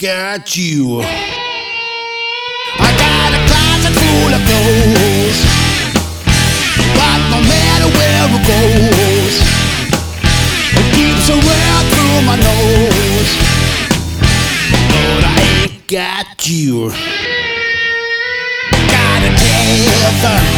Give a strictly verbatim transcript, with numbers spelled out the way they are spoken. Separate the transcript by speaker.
Speaker 1: got you. I got a closet full of clothes, but no matter where it goes, it keeps a red through my nose. But I ain't got you. Got a tether